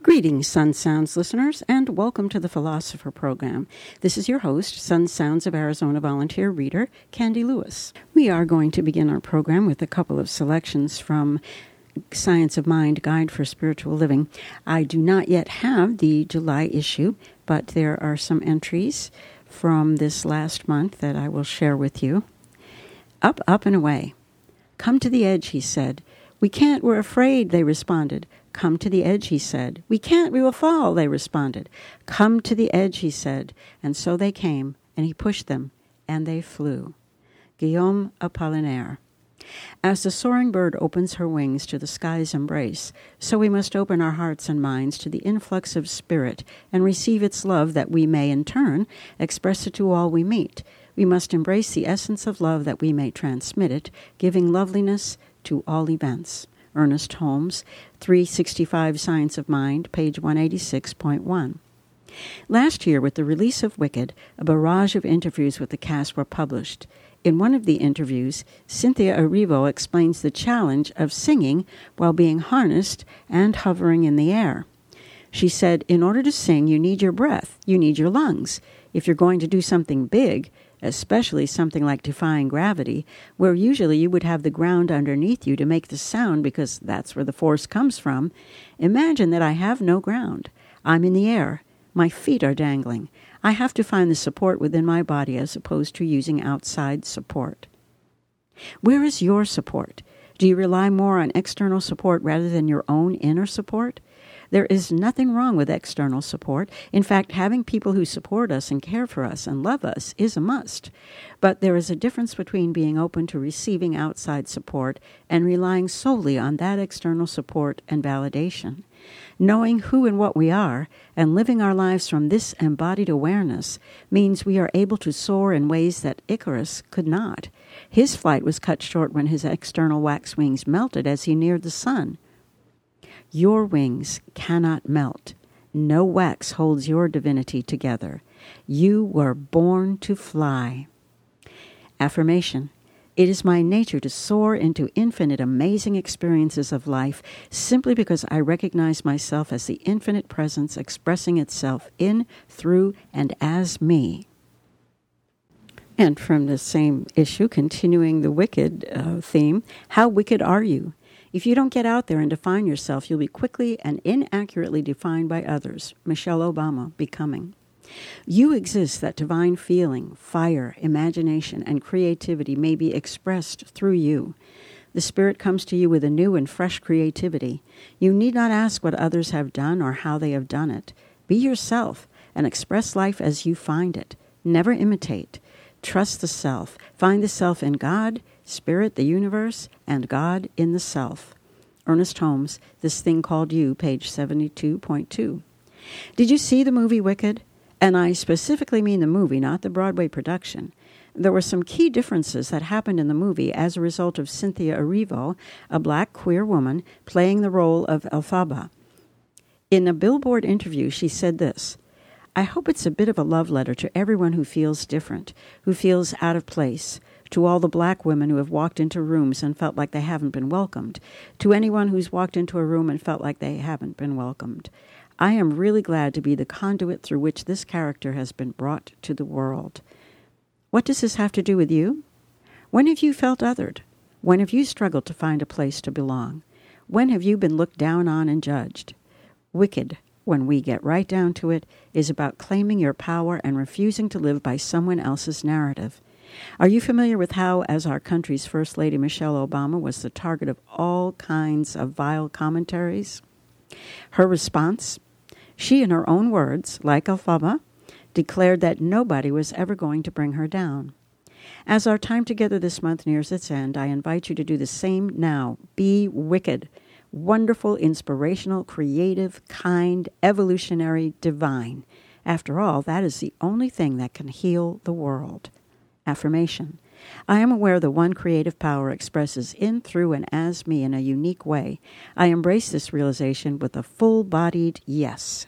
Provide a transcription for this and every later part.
Greetings, Sun Sounds listeners, and welcome to the Philosopher Program. This is your host, Sun Sounds of Arizona volunteer reader, Candy Lewis. We are going to begin our program with a couple of selections from Science of Mind Guide for Spiritual Living. I do not yet have the July issue, but there are some entries from this last month that I will share with you. Up, up, and away. Come to the edge, he said. We can't, we're afraid, they responded. Come to the edge, he said. We can't, we will fall, they responded. Come to the edge, he said. And so they came, and he pushed them, and they flew. Guillaume Apollinaire. As the soaring bird opens her wings to the sky's embrace, so we must open our hearts and minds to the influx of spirit and receive its love that we may, in turn, express it to all we meet. We must embrace the essence of love that we may transmit it, giving loveliness to all events. Ernest Holmes, 365 Science of Mind, page 186.1. Last year, with the release of Wicked, a barrage of interviews with the cast were published. In one of the interviews, Cynthia Erivo explains the challenge of singing while being harnessed and hovering in the air. She said, in order to sing, you need your breath, you need your lungs. If you're going to do something big, especially something like defying gravity, where usually you would have the ground underneath you to make the sound because that's where the force comes from, imagine that I have no ground. I'm in the air. My feet are dangling. I have to find the support within my body as opposed to using outside support. Where is your support? Do you rely more on external support rather than your own inner support? There is nothing wrong with external support. In fact, having people who support us and care for us and love us is a must. But there is a difference between being open to receiving outside support and relying solely on that external support and validation. Knowing who and what we are and living our lives from this embodied awareness means we are able to soar in ways that Icarus could not. His flight was cut short when his external wax wings melted as he neared the sun. Your wings cannot melt. No wax holds your divinity together. You were born to fly. Affirmation. It is my nature to soar into infinite, amazing experiences of life simply because I recognize myself as the infinite presence expressing itself in, through, and as me. And from the same issue, continuing the Wicked theme, how wicked are you? If you don't get out there and define yourself, you'll be quickly and inaccurately defined by others. Michelle Obama, Becoming. You exist that divine feeling, fire, imagination, and creativity may be expressed through you. The Spirit comes to you with a new and fresh creativity. You need not ask what others have done or how they have done it. Be yourself and express life as you find it. Never imitate. Trust the self. Find the self in God, Spirit, the universe, and God in the self. Ernest Holmes, This Thing Called You, page 72.2. Did you see the movie Wicked? And I specifically mean the movie, not the Broadway production. There were some key differences that happened in the movie as a result of Cynthia Erivo, a black queer woman, playing the role of Elphaba. In a Billboard interview, she said this, I hope it's a bit of a love letter to everyone who feels different, who feels out of place, to all the black women who have walked into rooms and felt like they haven't been welcomed, to anyone who's walked into a room and felt like they haven't been welcomed. I am really glad to be the conduit through which this character has been brought to the world. What does this have to do with you? When have you felt othered? When have you struggled to find a place to belong? When have you been looked down on and judged? Wicked, when we get right down to it, is about claiming your power and refusing to live by someone else's narrative. Are you familiar with how, as our country's First Lady Michelle Obama was the target of all kinds of vile commentaries? Her response? She, in her own words, like Elphaba, declared that nobody was ever going to bring her down. As our time together this month nears its end, I invite you to do the same now. Be wicked, wonderful, inspirational, creative, kind, evolutionary, divine. After all, that is the only thing that can heal the world. Affirmation. I am aware the one creative power expresses in, through, and as me in a unique way. I embrace this realization with a full-bodied yes.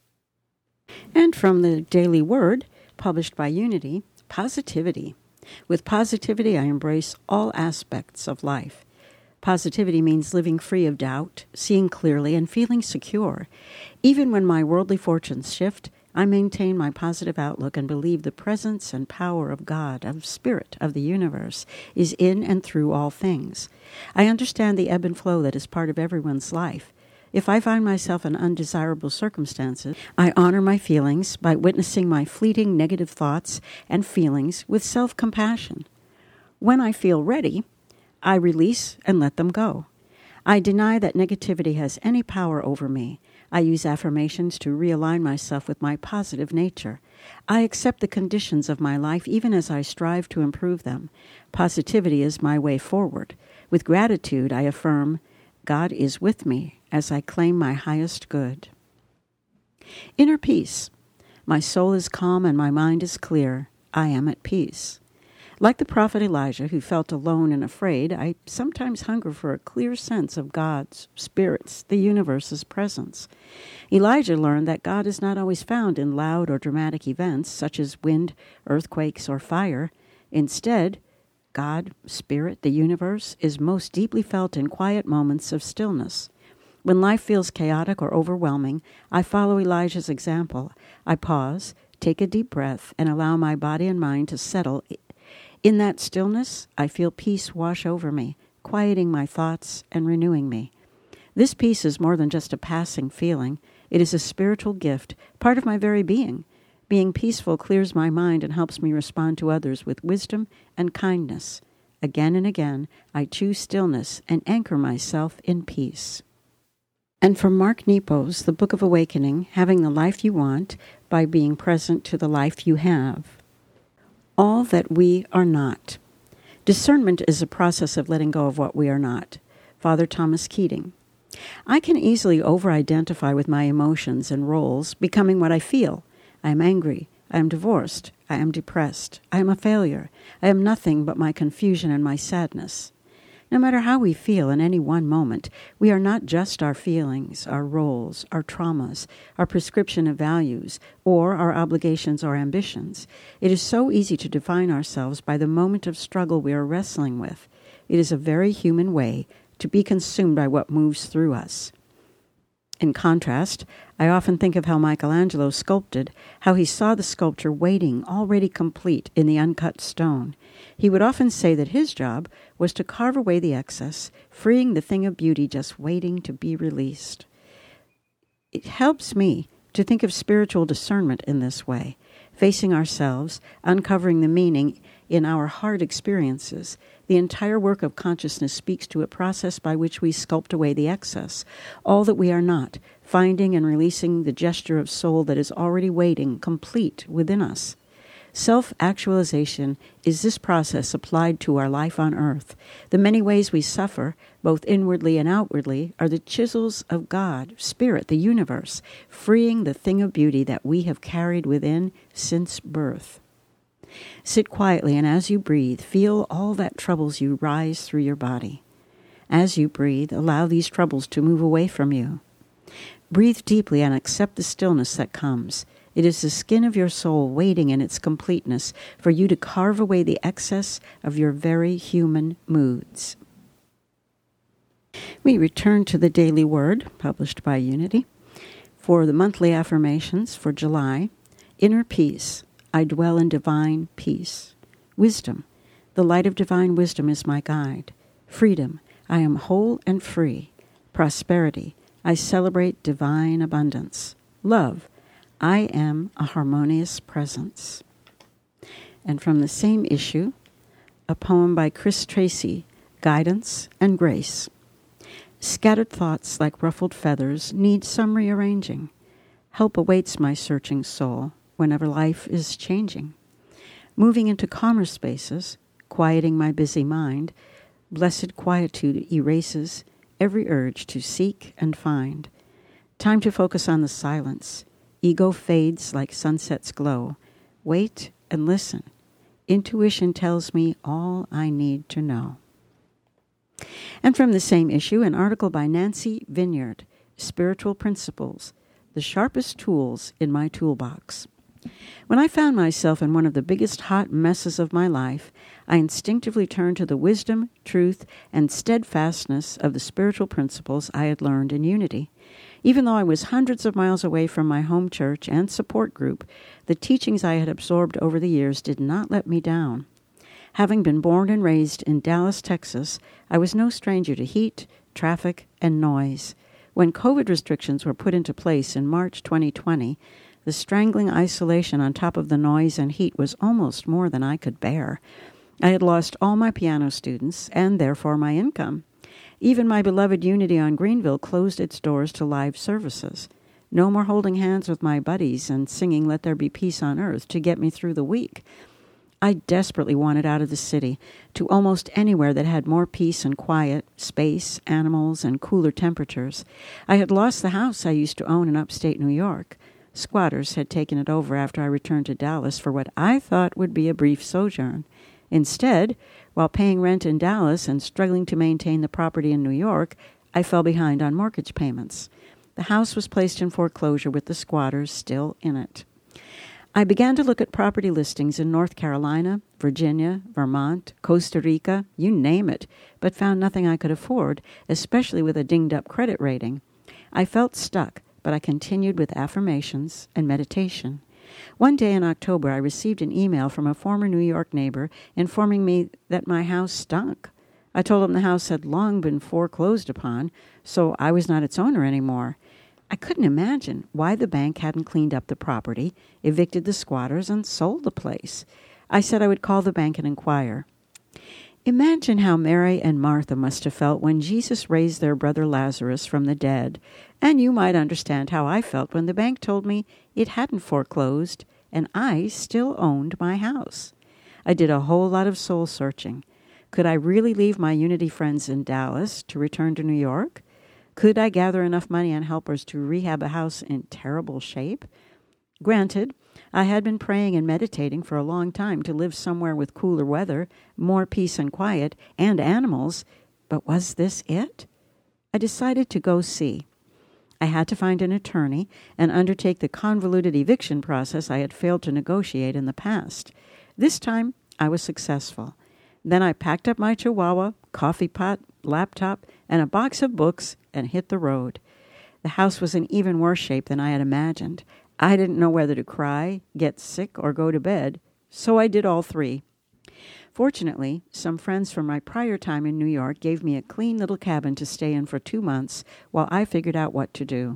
And from the Daily Word, published by Unity, positivity. With positivity, I embrace all aspects of life. Positivity means living free of doubt, seeing clearly, and feeling secure. Even when my worldly fortunes shift, I maintain my positive outlook and believe the presence and power of God, of Spirit, of the universe, is in and through all things. I understand the ebb and flow that is part of everyone's life. If I find myself in undesirable circumstances, I honor my feelings by witnessing my fleeting negative thoughts and feelings with self-compassion. When I feel ready, I release and let them go. I deny that negativity has any power over me. I use affirmations to realign myself with my positive nature. I accept the conditions of my life even as I strive to improve them. Positivity is my way forward. With gratitude, I affirm, God is with me as I claim my highest good. Inner peace. My soul is calm and my mind is clear. I am at peace. Like the prophet Elijah, who felt alone and afraid, I sometimes hunger for a clear sense of God's, Spirit's, the universe's presence. Elijah learned that God is not always found in loud or dramatic events, such as wind, earthquakes, or fire. Instead, God, Spirit, the universe, is most deeply felt in quiet moments of stillness. When life feels chaotic or overwhelming, I follow Elijah's example. I pause, take a deep breath, and allow my body and mind to settle. In that stillness, I feel peace wash over me, quieting my thoughts and renewing me. This peace is more than just a passing feeling. It is a spiritual gift, part of my very being. Being peaceful clears my mind and helps me respond to others with wisdom and kindness. Again and again, I choose stillness and anchor myself in peace. And from Mark Nepos, The Book of Awakening, Having the Life You Want by Being Present to the Life You Have. All that we are not. Discernment is a process of letting go of what we are not. Father Thomas Keating. I can easily over-identify with my emotions and roles, becoming what I feel. I am angry. I am divorced. I am depressed. I am a failure. I am nothing but my confusion and my sadness. No matter how we feel in any one moment, we are not just our feelings, our roles, our traumas, our prescription of values, or our obligations or ambitions. It is so easy to define ourselves by the moment of struggle we are wrestling with. It is a very human way to be consumed by what moves through us. In contrast, I often think of how Michelangelo sculpted, how he saw the sculpture waiting, already complete, in the uncut stone. He would often say that his job was to carve away the excess, freeing the thing of beauty just waiting to be released. It helps me to think of spiritual discernment in this way, facing ourselves, uncovering the meaning in our hard experiences. The entire work of consciousness speaks to a process by which we sculpt away the excess, all that we are not, finding and releasing the gesture of soul that is already waiting, complete within us. Self-actualization is this process applied to our life on earth. The many ways we suffer, both inwardly and outwardly, are the chisels of God, Spirit, the universe, freeing the thing of beauty that we have carried within since birth. Sit quietly, and as you breathe, feel all that troubles you rise through your body. As you breathe, allow these troubles to move away from you. Breathe deeply and accept the stillness that comes. It is the skin of your soul waiting in its completeness for you to carve away the excess of your very human moods. We return to the Daily Word, published by Unity, for the monthly affirmations for July. Inner peace. I dwell in divine peace. Wisdom. The light of divine wisdom is my guide. Freedom. I am whole and free. Prosperity. I celebrate divine abundance. Love. I am a harmonious presence. And from the same issue, a poem by Chris Tracy, Guidance and Grace. Scattered thoughts like ruffled feathers need some rearranging. Help awaits my searching soul whenever life is changing. Moving into calmer spaces, quieting my busy mind, blessed quietude erases every urge to seek and find. Time to focus on the silence. Ego fades like sunset's glow. Wait and listen. Intuition tells me all I need to know. And from the same issue, an article by Nancy Vineyard, Spiritual Principles, the sharpest tools in my toolbox. When I found myself in one of the biggest hot messes of my life, I instinctively turned to the wisdom, truth, and steadfastness of the spiritual principles I had learned in Unity. Even though I was hundreds of miles away from my home church and support group, the teachings I had absorbed over the years did not let me down. Having been born and raised in Dallas, Texas, I was no stranger to heat, traffic, and noise. When COVID restrictions were put into place in March 2020, the strangling isolation on top of the noise and heat was almost more than I could bear. I had lost all my piano students, and therefore my income. Even my beloved Unity on Greenville closed its doors to live services. No more holding hands with my buddies and singing Let There Be Peace on Earth to get me through the week. I desperately wanted out of the city, to almost anywhere that had more peace and quiet, space, animals, and cooler temperatures. I had lost the house I used to own in upstate New York. Squatters had taken it over after I returned to Dallas for what I thought would be a brief sojourn. Instead, while paying rent in Dallas and struggling to maintain the property in New York, I fell behind on mortgage payments. The house was placed in foreclosure with the squatters still in it. I began to look at property listings in North Carolina, Virginia, Vermont, Costa Rica, you name it, but found nothing I could afford, especially with a dinged-up credit rating. I felt stuck, but I continued with affirmations and meditation. One day in October, I received an email from a former New York neighbor informing me that my house stunk. I told him the house had long been foreclosed upon, so I was not its owner anymore. I couldn't imagine why the bank hadn't cleaned up the property, evicted the squatters, and sold the place. I said I would call the bank and inquire. Imagine how Mary and Martha must have felt when Jesus raised their brother Lazarus from the dead, and you might understand how I felt when the bank told me it hadn't foreclosed and I still owned my house. I did a whole lot of soul searching. Could I really leave my Unity friends in Dallas to return to New York? Could I gather enough money and helpers to rehab a house in terrible shape? Granted, I had been praying and meditating for a long time to live somewhere with cooler weather, more peace and quiet, and animals, but was this it? I decided to go see. I had to find an attorney and undertake the convoluted eviction process I had failed to negotiate in the past. This time, I was successful. Then I packed up my chihuahua, coffee pot, laptop, and a box of books and hit the road. The house was in even worse shape than I had imagined. I didn't know whether to cry, get sick, or go to bed, so I did all three. Fortunately, some friends from my prior time in New York gave me a clean little cabin to stay in for 2 months while I figured out what to do.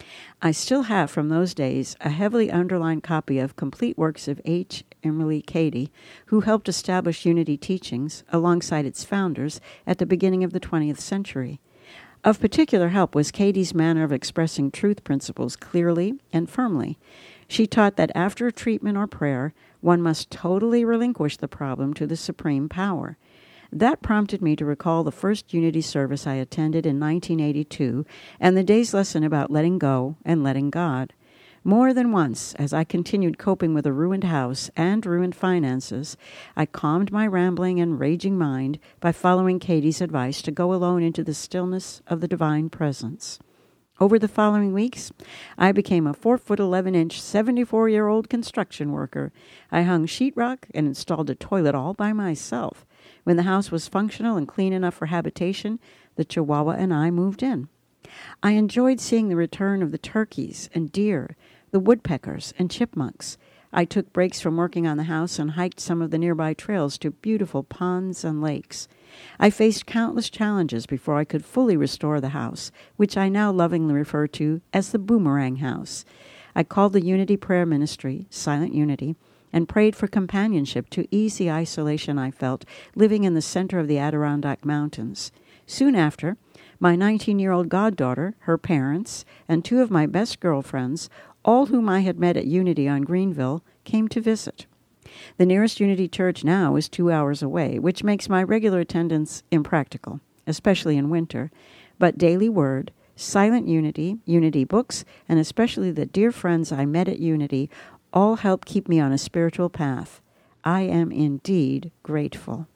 I still have from those days a heavily underlined copy of Complete Works of H. Emily Cady, who helped establish Unity Teachings alongside its founders at the beginning of the 20th century. Of particular help was Cady's manner of expressing truth principles clearly and firmly. She taught that after a treatment or prayer, one must totally relinquish the problem to the supreme power. That prompted me to recall the first Unity service I attended in 1982 and the day's lesson about letting go and letting God. More than once, as I continued coping with a ruined house and ruined finances, I calmed my rambling and raging mind by following Cady's advice to go alone into the stillness of the divine presence. Over the following weeks, I became a 4'11", 74-year-old construction worker. I hung sheetrock and installed a toilet all by myself. When the house was functional and clean enough for habitation, the Chihuahua and I moved in. I enjoyed seeing the return of the turkeys and deer, the woodpeckers and chipmunks. I took breaks from working on the house and hiked some of the nearby trails to beautiful ponds and lakes. I faced countless challenges before I could fully restore the house, which I now lovingly refer to as the Boomerang House. I called the Unity Prayer Ministry, Silent Unity, and prayed for companionship to ease the isolation I felt living in the center of the Adirondack Mountains. Soon after, my 19-year-old goddaughter, her parents, and 2 of my best girlfriends, all whom I had met at Unity on Greenville, came to visit. The nearest Unity church now is 2 hours away, which makes my regular attendance impractical, especially in winter. But Daily Word, Silent Unity, Unity Books, and especially the dear friends I met at Unity all help keep me on a spiritual path. I am indeed grateful.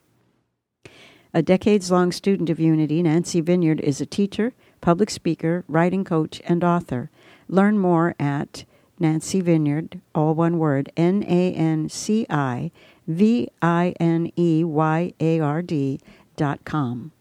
A decades-long student of Unity, Nancy Vineyard is a teacher, public speaker, writing coach, and author. Learn more at Nancy Vineyard, all one word, NanciVineyard.com.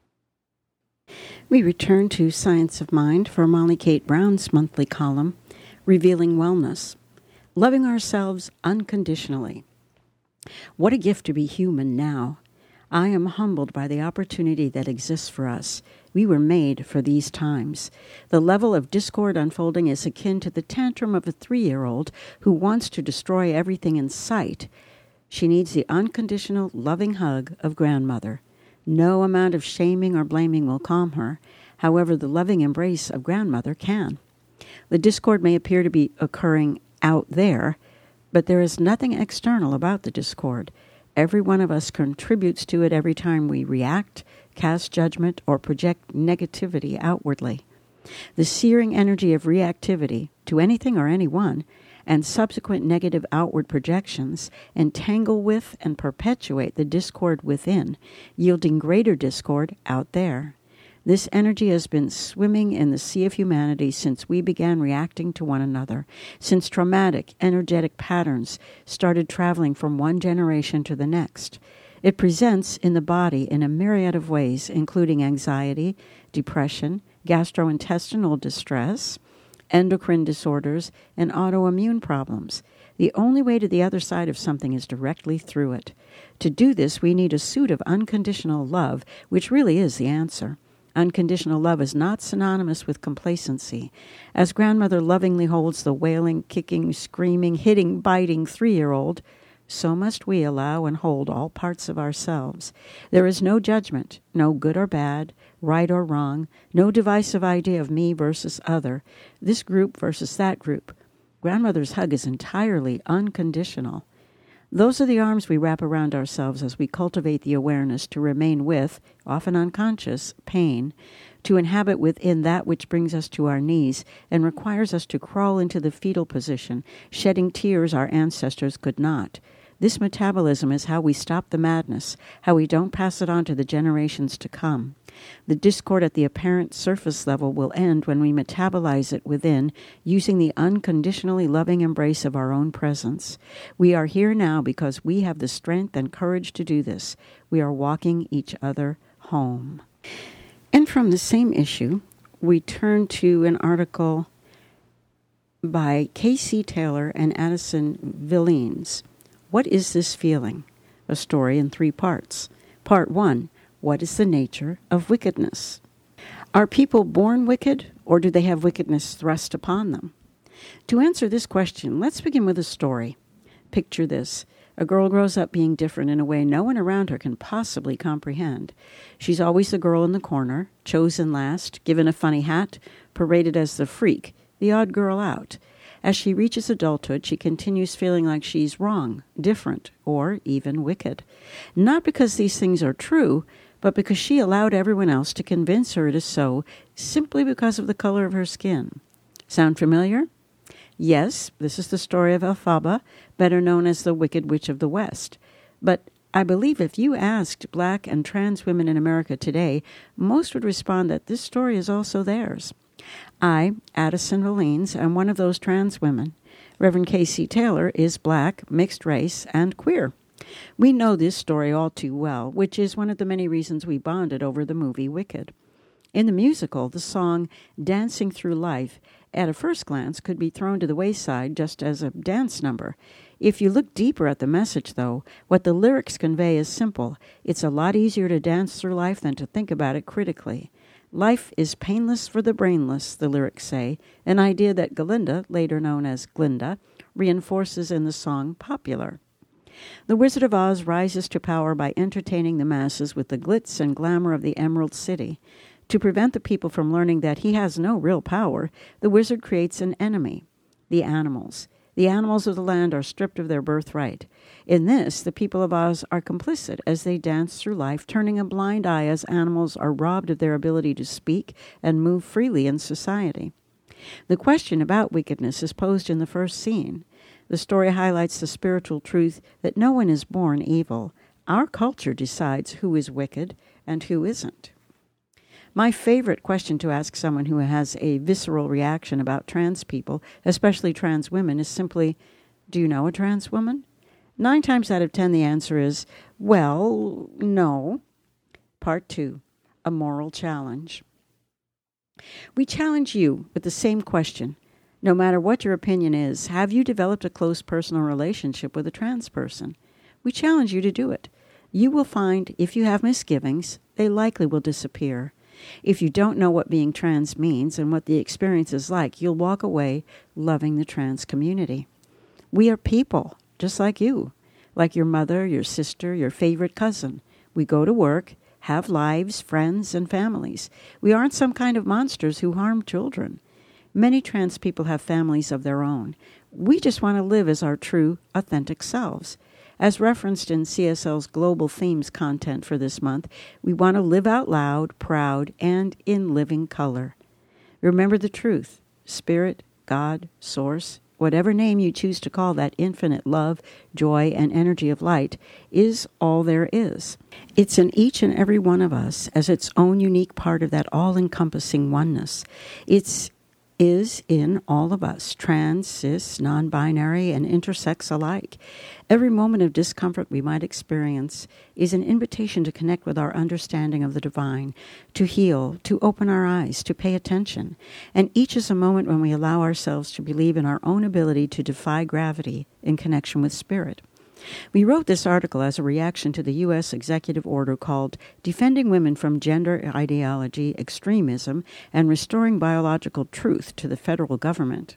We return to Science of Mind for Molly Kate Brown's monthly column, Revealing Wellness, Loving Ourselves Unconditionally. What a gift to be human now. I am humbled by the opportunity that exists for us. We were made for these times. The level of discord unfolding is akin to the tantrum of a 3-year-old who wants to destroy everything in sight. She needs the unconditional, loving hug of grandmother. No amount of shaming or blaming will calm her. However, the loving embrace of grandmother can. The discord may appear to be occurring out there, but there is nothing external about the discord. Every one of us contributes to it every time we react, cast judgment, or project negativity outwardly. The searing energy of reactivity to anything or anyone and subsequent negative outward projections entangle with and perpetuate the discord within, yielding greater discord out there. This energy has been swimming in the sea of humanity since we began reacting to one another, since traumatic, energetic patterns started traveling from one generation to the next. It presents in the body in a myriad of ways, including anxiety, depression, gastrointestinal distress, endocrine disorders, and autoimmune problems. The only way to the other side of something is directly through it. To do this, we need a suit of unconditional love, which really is the answer. Unconditional love is not synonymous with complacency. As grandmother lovingly holds the wailing, kicking, screaming, hitting, biting 3-year-old, so must we allow and hold all parts of ourselves. There is no judgment, no good or bad, right or wrong, no divisive idea of me versus other, this group versus that group. Grandmother's hug is entirely unconditional. Those are the arms we wrap around ourselves as we cultivate the awareness to remain with, often unconscious, pain, to inhabit within that which brings us to our knees and requires us to crawl into the fetal position, shedding tears our ancestors could not. This metabolism is how we stop the madness, how we don't pass it on to the generations to come. The discord at the apparent surface level will end when we metabolize it within, using the unconditionally loving embrace of our own presence. We are here now because we have the strength and courage to do this. We are walking each other home. And from the same issue, we turn to an article by K.C. Taylor and Addison Villeins. What is this feeling? A story in 3 parts. Part 1. What is the nature of wickedness? Are people born wicked, or do they have wickedness thrust upon them? To answer this question, let's begin with a story. Picture this. A girl grows up being different in a way no one around her can possibly comprehend. She's always the girl in the corner, chosen last, given a funny hat, paraded as the freak, the odd girl out. As she reaches adulthood, she continues feeling like she's wrong, different, or even wicked. Not because these things are true, but because she allowed everyone else to convince her it is so, simply because of the color of her skin. Sound familiar? Yes, this is the story of Elphaba, better known as the Wicked Witch of the West. But I believe if you asked Black and trans women in America today, most would respond that this story is also theirs. I, Addison Villeins, am one of those trans women. Reverend K.C. Taylor is Black, mixed race, and queer. We know this story all too well, which is one of the many reasons we bonded over the movie Wicked. In the musical, the song Dancing Through Life, at a first glance, could be thrown to the wayside just as a dance number. If you look deeper at the message, though, what the lyrics convey is simple. It's a lot easier to dance through life than to think about it critically. Life is painless for the brainless, the lyrics say, an idea that Galinda, later known as Glinda, reinforces in the song Popular. The Wizard of Oz rises to power by entertaining the masses with the glitz and glamour of the Emerald City. To prevent the people from learning that he has no real power, the wizard creates an enemy, the animals. The animals of the land are stripped of their birthright. In this, the people of Oz are complicit as they dance through life, turning a blind eye as animals are robbed of their ability to speak and move freely in society. The question about wickedness is posed in the first scene. The story highlights the spiritual truth that no one is born evil. Our culture decides who is wicked and who isn't. My favorite question to ask someone who has a visceral reaction about trans people, especially trans women, is simply, do you know a trans woman? 9 times out of 10, the answer is, well, no. Part 2, a moral challenge. We challenge you with the same question. No matter what your opinion is, have you developed a close personal relationship with a trans person? We challenge you to do it. You will find if you have misgivings, they likely will disappear. If you don't know what being trans means and what the experience is like, you'll walk away loving the trans community. We are people, just like you, like your mother, your sister, your favorite cousin. We go to work, have lives, friends, and families. We aren't some kind of monsters who harm children. Many trans people have families of their own. We just want to live as our true, authentic selves. As referenced in CSL's Global Themes content for this month, we want to live out loud, proud, and in living color. Remember the truth. Spirit, God, Source, whatever name you choose to call that infinite love, joy, and energy of light, is all there is. It's in each and every one of us as its own unique part of that all-encompassing oneness. It's is in all of us, trans, cis, non-binary, and intersex alike. Every moment of discomfort we might experience is an invitation to connect with our understanding of the divine, to heal, to open our eyes, to pay attention. And each is a moment when we allow ourselves to believe in our own ability to defy gravity in connection with spirit. We wrote this article as a reaction to the U.S. executive order called Defending Women from Gender Ideology, Extremism, and Restoring Biological Truth to the Federal Government.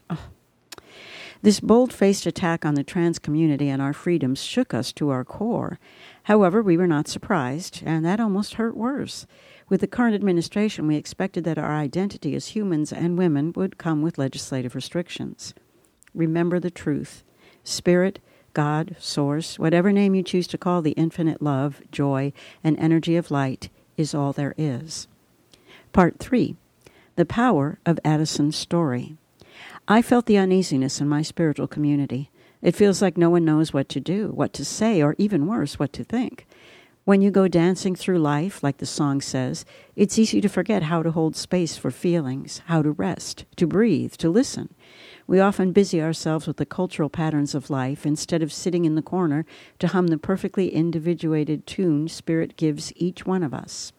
This bold-faced attack on the trans community and our freedoms shook us to our core. However, we were not surprised, and that almost hurt worse. With the current administration, we expected that our identity as humans and women would come with legislative restrictions. Remember the truth. Spirit, God, Source, whatever name you choose to call the infinite love, joy, and energy of light is all there is. Part 3. The Power of Addison's Story. I felt the uneasiness in my spiritual community. It feels like no one knows what to do, what to say, or even worse, what to think. When you go dancing through life, like the song says, it's easy to forget how to hold space for feelings, how to rest, to breathe, to listen. We often busy ourselves with the cultural patterns of life instead of sitting in the corner to hum the perfectly individuated tune Spirit gives each one of us.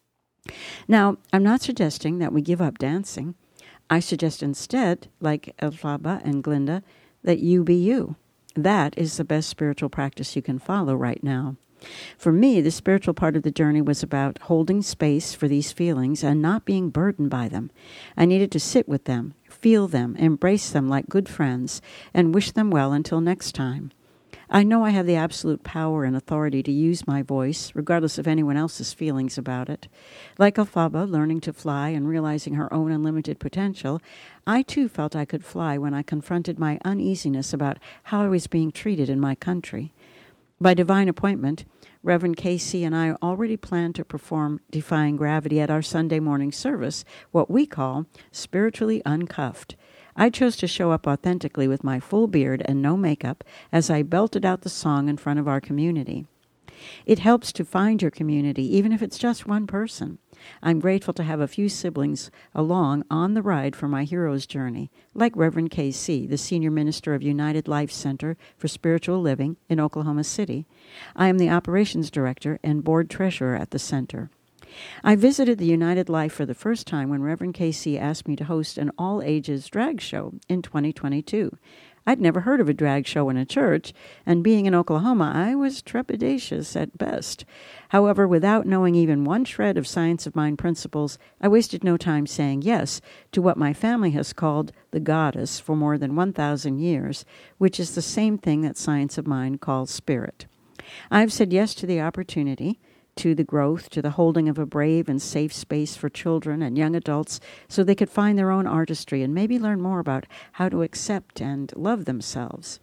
Now, I'm not suggesting that we give up dancing. I suggest instead, like Elphaba and Glinda, that you be you. That is the best spiritual practice you can follow right now. For me, the spiritual part of the journey was about holding space for these feelings and not being burdened by them. I needed to sit with them, feel them, embrace them like good friends, and wish them well until next time. I know I have the absolute power and authority to use my voice, regardless of anyone else's feelings about it. Like Elphaba learning to fly and realizing her own unlimited potential, I too felt I could fly when I confronted my uneasiness about how I was being treated in my country. By divine appointment, Reverend Casey and I already planned to perform Defying Gravity at our Sunday morning service, what we call Spiritually Uncuffed. I chose to show up authentically with my full beard and no makeup as I belted out the song in front of our community. It helps to find your community, even if it's just one person. I'm grateful to have a few siblings along on the ride for my hero's journey, like Reverend K.C., the senior minister of United Life Center for Spiritual Living in Oklahoma City. I am the operations director and board treasurer at the center. I visited the United Life for the first time when Reverend K.C. asked me to host an all-ages drag show in 2022. I'd never heard of a drag show in a church, and being in Oklahoma, I was trepidatious at best. However, without knowing even one shred of Science of Mind principles, I wasted no time saying yes to what my family has called the goddess for more than 1,000 years, which is the same thing that Science of Mind calls spirit. I've said yes to the opportunity, to the growth, to the holding of a brave and safe space for children and young adults so they could find their own artistry and maybe learn more about how to accept and love themselves.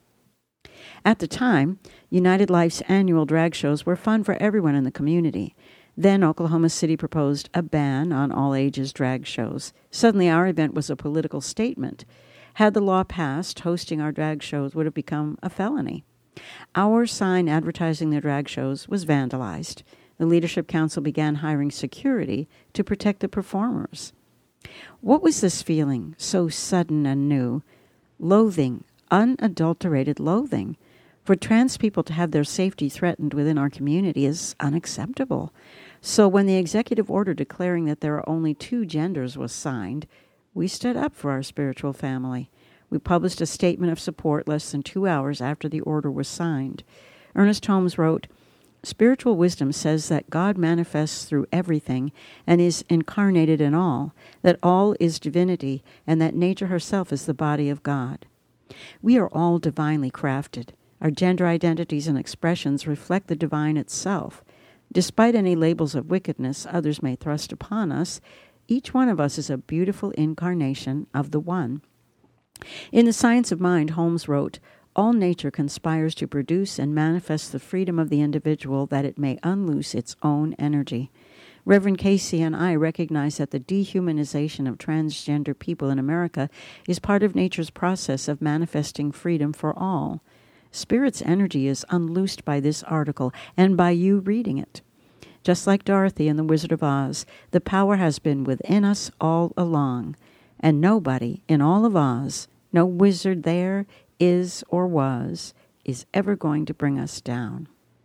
At the time, United Life's annual drag shows were fun for everyone in the community. Then Oklahoma City proposed a ban on all-ages drag shows. Suddenly our event was a political statement. Had the law passed, hosting our drag shows would have become a felony. Our sign advertising the drag shows was vandalized. The Leadership Council began hiring security to protect the performers. What was this feeling, so sudden and new? Loathing, unadulterated loathing. For trans people to have their safety threatened within our community is unacceptable. So when the executive order declaring that there are only 2 genders was signed, we stood up for our spiritual family. We published a statement of support less than 2 hours after the order was signed. Ernest Holmes wrote, "Spiritual wisdom says that God manifests through everything and is incarnated in all, that all is divinity, and that nature herself is the body of God. We are all divinely crafted. Our gender identities and expressions reflect the divine itself. Despite any labels of wickedness others may thrust upon us, each one of us is a beautiful incarnation of the One." In The Science of Mind, Holmes wrote, "All nature conspires to produce and manifest the freedom of the individual that it may unloose its own energy." Reverend Casey and I recognize that the dehumanization of transgender people in America is part of nature's process of manifesting freedom for all. Spirit's energy is unloosed by this article and by you reading it. Just like Dorothy in The Wizard of Oz, the power has been within us all along, and nobody in all of Oz, no wizard there is or was, is ever going to bring us down.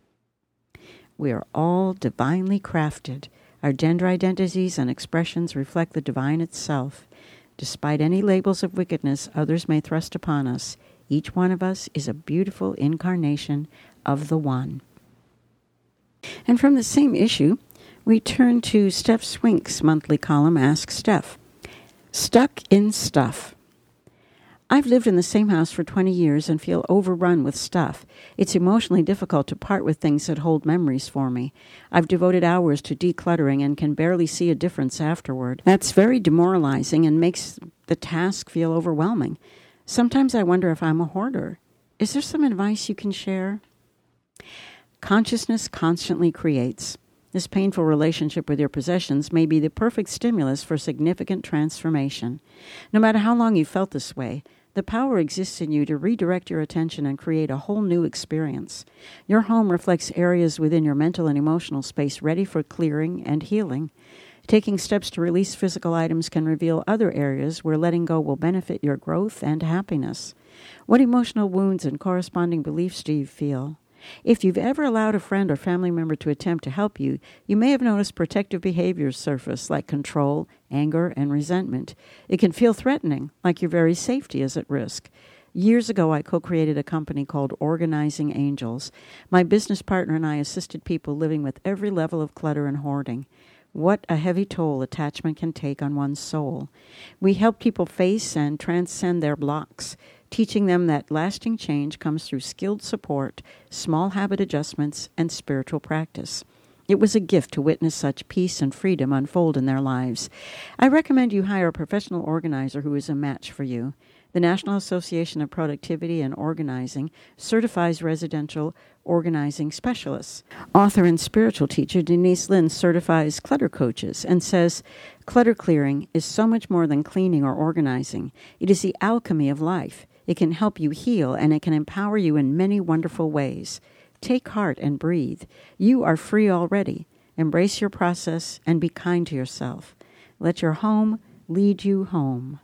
We are all divinely crafted. Our gender identities and expressions reflect the divine itself. Despite any labels of wickedness others may thrust upon us, each one of us is a beautiful incarnation of the One. And from the same issue, we turn to Steph Swink's monthly column, Ask Steph. Stuck in Stuff. I've lived in the same house for 20 years and feel overrun with stuff. It's emotionally difficult to part with things that hold memories for me. I've devoted hours to decluttering and can barely see a difference afterward. That's very demoralizing and makes the task feel overwhelming. Sometimes I wonder if I'm a hoarder. Is there some advice you can share? Consciousness constantly creates. This painful relationship with your possessions may be the perfect stimulus for significant transformation. No matter how long you've felt this way, the power exists in you to redirect your attention and create a whole new experience. Your home reflects areas within your mental and emotional space ready for clearing and healing. Taking steps to release physical items can reveal other areas where letting go will benefit your growth and happiness. What emotional wounds and corresponding beliefs do you feel? If you've ever allowed a friend or family member to attempt to help you, you may have noticed protective behaviors surface like control, anger, and resentment. It can feel threatening, like your very safety is at risk. Years ago, I co-created a company called Organizing Angels. My business partner and I assisted people living with every level of clutter and hoarding. What a heavy toll attachment can take on one's soul. We help people face and transcend their blocks, teaching them that lasting change comes through skilled support, small habit adjustments, and spiritual practice. It was a gift to witness such peace and freedom unfold in their lives. I recommend you hire a professional organizer who is a match for you. The National Association of Productivity and Organizing certifies residential organizing specialists. Author and spiritual teacher Denise Lynn certifies clutter coaches and says, "Clutter clearing is so much more than cleaning or organizing. It is the alchemy of life. It can help you heal, and it can empower you in many wonderful ways. Take heart and breathe. You are free already. Embrace your process and be kind to yourself. Let your home lead you home."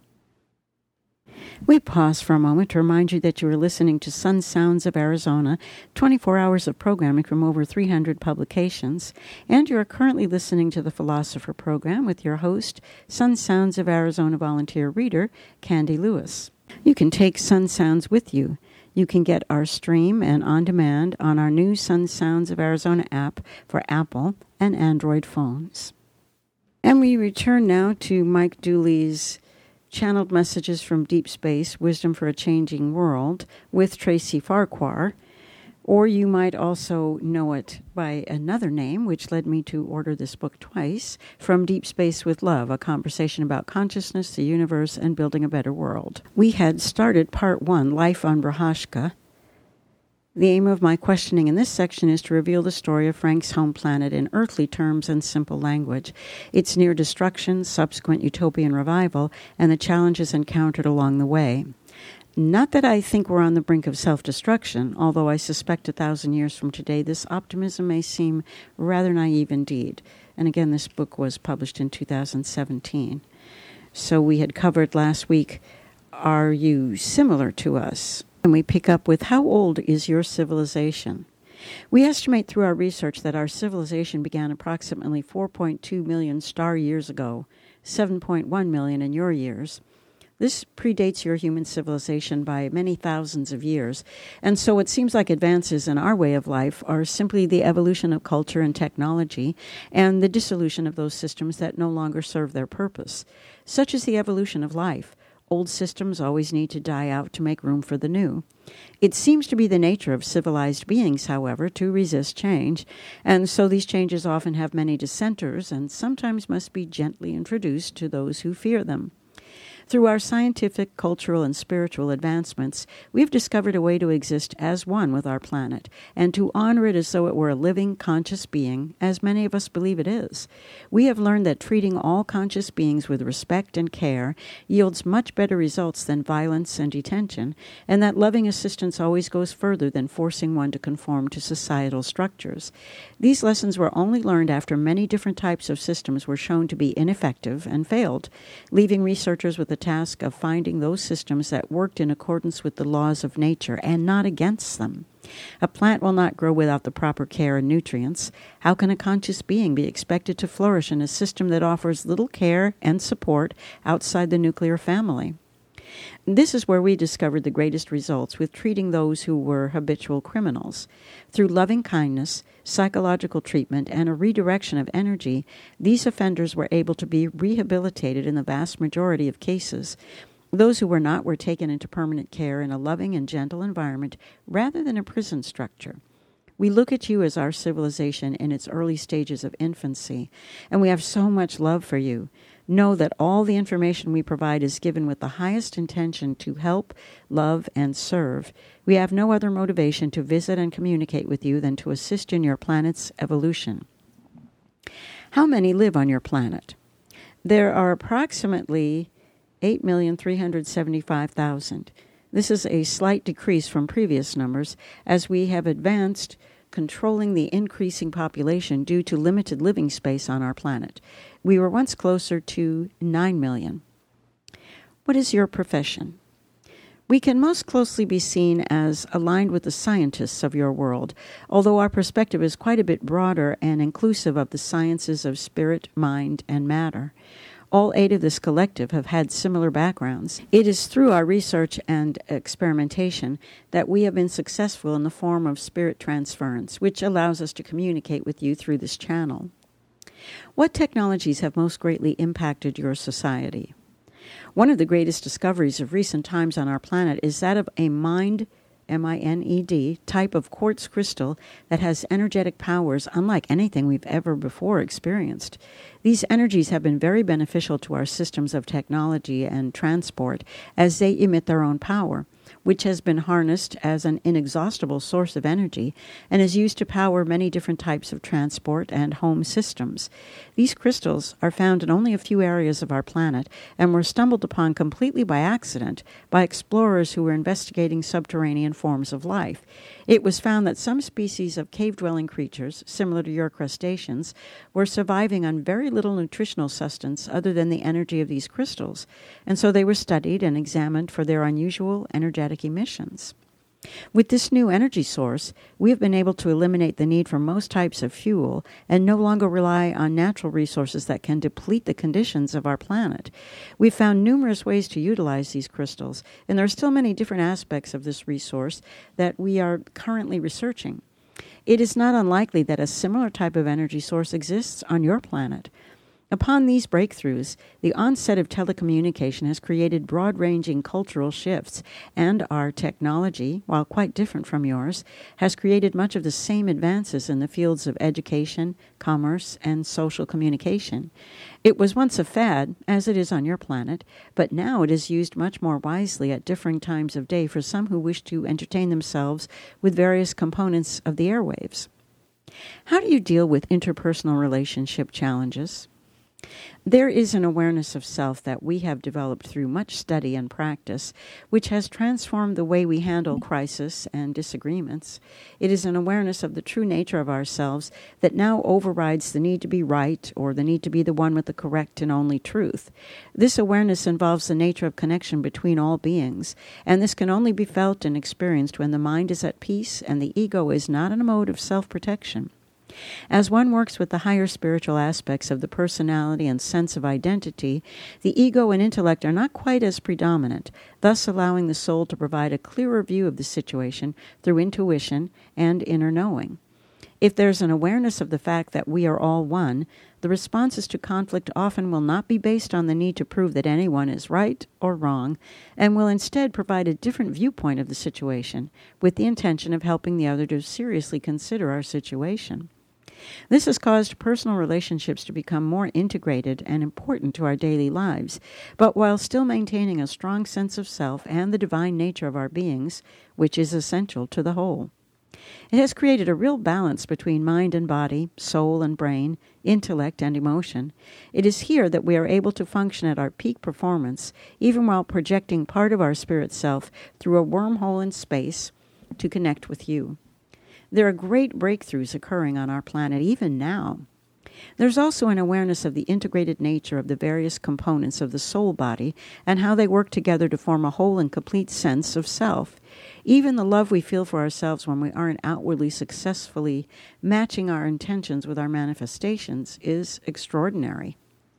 We pause for a moment to remind you that you are listening to Sun Sounds of Arizona, 24 hours of programming from over 300 publications, and you are currently listening to the Philosopher program with your host, Sun Sounds of Arizona volunteer reader, Candy Lewis. You can take Sun Sounds with you. You can get our stream and on-demand on our new Sun Sounds of Arizona app for Apple and Android phones. And we return now to Mike Dooley's Channeled Messages from Deep Space, Wisdom for a Changing World with Tracy Farquhar, or you might also know it by another name, which led me to order this book twice, From Deep Space with Love, a conversation about consciousness, the universe, and building a better world. We had started Part 1, Life on Brahashka. The aim of my questioning in this section is to reveal the story of Frank's home planet in earthly terms and simple language, its near destruction, subsequent utopian revival, and the challenges encountered along the way. Not that I think we're on the brink of self-destruction, although I suspect 1,000 years from today this optimism may seem rather naive indeed. And again, this book was published in 2017. So we had covered last week, are you similar to us? And we pick up with, how old is your civilization? We estimate through our research that our civilization began approximately 4.2 million star years ago, 7.1 million in your years. This predates your human civilization by many thousands of years, and so it seems like advances in our way of life are simply the evolution of culture and technology and the dissolution of those systems that no longer serve their purpose. Such is the evolution of life. Old systems always need to die out to make room for the new. It seems to be the nature of civilized beings, however, to resist change, and so these changes often have many dissenters and sometimes must be gently introduced to those who fear them. Through our scientific, cultural, and spiritual advancements, we've discovered a way to exist as one with our planet, and to honor it as though it were a living, conscious being, as many of us believe it is. We have learned that treating all conscious beings with respect and care yields much better results than violence and detention, and that loving assistance always goes further than forcing one to conform to societal structures. These lessons were only learned after many different types of systems were shown to be ineffective and failed, leaving researchers with the task of finding those systems that worked in accordance with the laws of nature and not against them. A plant will not grow without the proper care and nutrients. How can a conscious being be expected to flourish in a system that offers little care and support outside the nuclear family? This is where we discovered the greatest results with treating those who were habitual criminals. Through loving kindness, psychological treatment, and a redirection of energy, these offenders were able to be rehabilitated in the vast majority of cases. Those who were not were taken into permanent care in a loving and gentle environment rather than a prison structure. We look at you as our civilization in its early stages of infancy, and we have so much love for you. Know that all the information we provide is given with the highest intention to help, love, and serve. We have no other motivation to visit and communicate with you than to assist in your planet's evolution. How many live on your planet? There are approximately 8,375,000. This is a slight decrease from previous numbers as we have advanced, controlling the increasing population due to limited living space on our planet. We were once closer to 9 million. What is your profession? We can most closely be seen as aligned with the scientists of your world, although our perspective is quite a bit broader and inclusive of the sciences of spirit, mind, and matter. All 8 of this collective have had similar backgrounds. It is through our research and experimentation that we have been successful in the form of spirit transference, which allows us to communicate with you through this channel. What technologies have most greatly impacted your society? One of the greatest discoveries of recent times on our planet is that of a MINED type of quartz crystal that has energetic powers unlike anything we've ever before experienced. These energies have been very beneficial to our systems of technology and transport as they emit their own power, which has been harnessed as an inexhaustible source of energy and is used to power many different types of transport and home systems. These crystals are found in only a few areas of our planet and were stumbled upon completely by accident by explorers who were investigating subterranean forms of life. It was found that some species of cave-dwelling creatures, similar to your crustaceans, were surviving on very little nutritional sustenance other than the energy of these crystals, and so they were studied and examined for their unusual energetic emissions. With this new energy source, we have been able to eliminate the need for most types of fuel and no longer rely on natural resources that can deplete the conditions of our planet. We've found numerous ways to utilize these crystals, and there are still many different aspects of this resource that we are currently researching. It is not unlikely that a similar type of energy source exists on your planet. Upon these breakthroughs, the onset of telecommunication has created broad-ranging cultural shifts, and our technology, while quite different from yours, has created much of the same advances in the fields of education, commerce, and social communication. It was once a fad, as it is on your planet, but now it is used much more wisely at differing times of day for some who wish to entertain themselves with various components of the airwaves. How do you deal with interpersonal relationship challenges? There is an awareness of self that we have developed through much study and practice, which has transformed the way we handle crisis and disagreements. It is an awareness of the true nature of ourselves that now overrides the need to be right or the need to be the one with the correct and only truth. This awareness involves the nature of connection between all beings, and this can only be felt and experienced when the mind is at peace and the ego is not in a mode of self-protection. As one works with the higher spiritual aspects of the personality and sense of identity, the ego and intellect are not quite as predominant, thus allowing the soul to provide a clearer view of the situation through intuition and inner knowing. If there's an awareness of the fact that we are all one, the responses to conflict often will not be based on the need to prove that anyone is right or wrong, and will instead provide a different viewpoint of the situation, with the intention of helping the other to seriously consider our situation. This has caused personal relationships to become more integrated and important to our daily lives, but while still maintaining a strong sense of self and the divine nature of our beings, which is essential to the whole. It has created a real balance between mind and body, soul and brain, intellect and emotion. It is here that we are able to function at our peak performance, even while projecting part of our spirit self through a wormhole in space to connect with you. There are great breakthroughs occurring on our planet even now. There's also an awareness of the integrated nature of the various components of the soul body and how they work together to form a whole and complete sense of self. Even the love we feel for ourselves when we aren't outwardly successfully matching our intentions with our manifestations is extraordinary.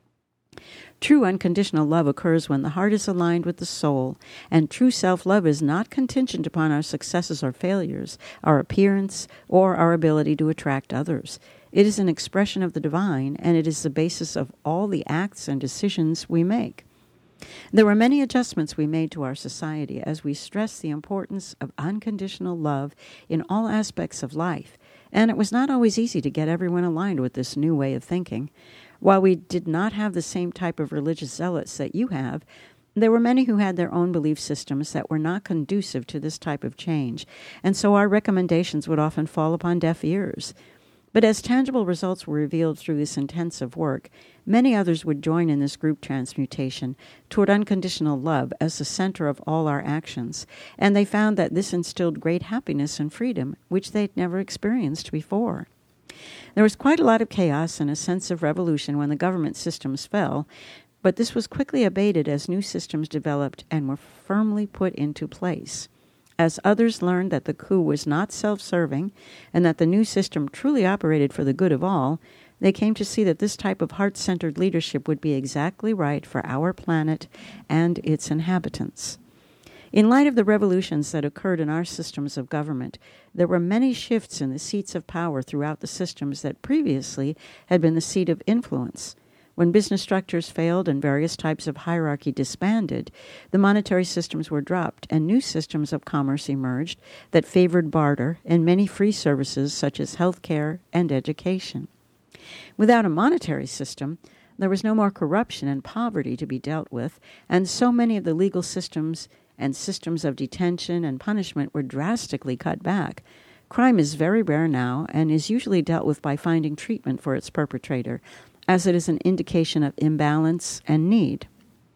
True unconditional love occurs when the heart is aligned with the soul, and true self-love is not contingent upon our successes or failures, our appearance, or our ability to attract others. It is an expression of the divine, and it is the basis of all the acts and decisions we make. There were many adjustments we made to our society as we stressed the importance of unconditional love in all aspects of life, and it was not always easy to get everyone aligned with this new way of thinking. While we did not have the same type of religious zealots that you have, there were many who had their own belief systems that were not conducive to this type of change, and so our recommendations would often fall upon deaf ears. But as tangible results were revealed through this intensive work, many others would join in this group transmutation toward unconditional love as the center of all our actions, and they found that this instilled great happiness and freedom, which they'd never experienced before. There was quite a lot of chaos and a sense of revolution when the government systems fell, but this was quickly abated as new systems developed and were firmly put into place. As others learned that the coup was not self-serving and that the new system truly operated for the good of all, they came to see that this type of heart-centered leadership would be exactly right for our planet and its inhabitants. In light of the revolutions that occurred in our systems of government, there were many shifts in the seats of power throughout the systems that previously had been the seat of influence. When business structures failed and various types of hierarchy disbanded, the monetary systems were dropped and new systems of commerce emerged that favored barter and many free services such as healthcare and education. Without a monetary system, there was no more corruption and poverty to be dealt with, and so many of the legal systems and systems of detention and punishment were drastically cut back. Crime is very rare now and is usually dealt with by finding treatment for its perpetrator, as it is an indication of imbalance and need.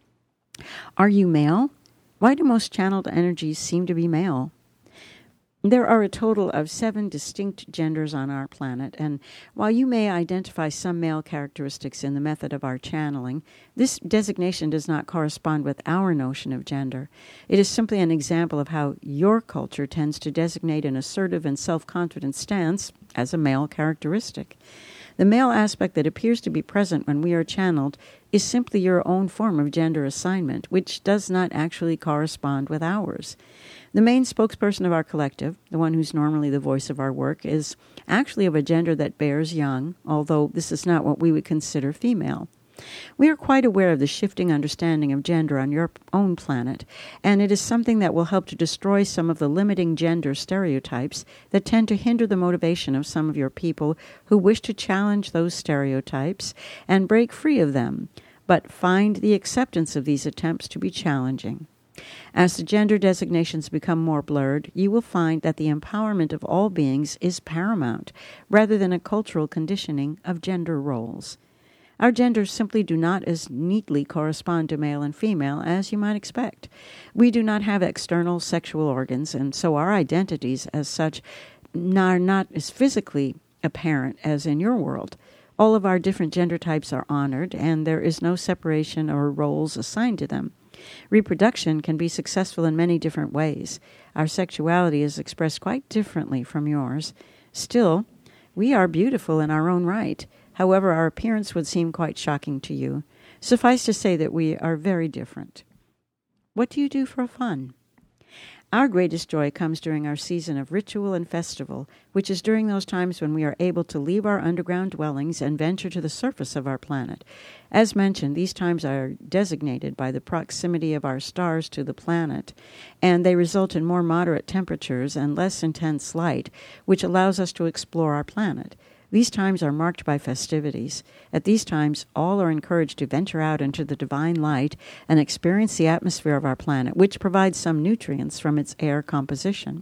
Are you male? Why do most channeled energies seem to be male? There are a total of 7 distinct genders on our planet, and while you may identify some male characteristics in the method of our channeling, this designation does not correspond with our notion of gender. It is simply an example of how your culture tends to designate an assertive and self-confident stance as a male characteristic. The male aspect that appears to be present when we are channeled is simply your own form of gender assignment, which does not actually correspond with ours. The main spokesperson of our collective, the one who's normally the voice of our work, is actually of a gender that bears young, although this is not what we would consider female. We are quite aware of the shifting understanding of gender on your own planet, and it is something that will help to destroy some of the limiting gender stereotypes that tend to hinder the motivation of some of your people who wish to challenge those stereotypes and break free of them, but find the acceptance of these attempts to be challenging. As the gender designations become more blurred, you will find that the empowerment of all beings is paramount, rather than a cultural conditioning of gender roles. Our genders simply do not as neatly correspond to male and female as you might expect. We do not have external sexual organs, and so our identities as such are not as physically apparent as in your world. All of our different gender types are honored, and there is no separation or roles assigned to them. Reproduction can be successful in many different ways. Our sexuality is expressed quite differently from yours. Still, we are beautiful in our own right. However, our appearance would seem quite shocking to you. Suffice to say that we are very different. What do you do for fun? Our greatest joy comes during our season of ritual and festival, which is during those times when we are able to leave our underground dwellings and venture to the surface of our planet. As mentioned, these times are designated by the proximity of our stars to the planet, and they result in more moderate temperatures and less intense light, which allows us to explore our planet. These times are marked by festivities. At these times, all are encouraged to venture out into the divine light and experience the atmosphere of our planet, which provides some nutrients from its air composition.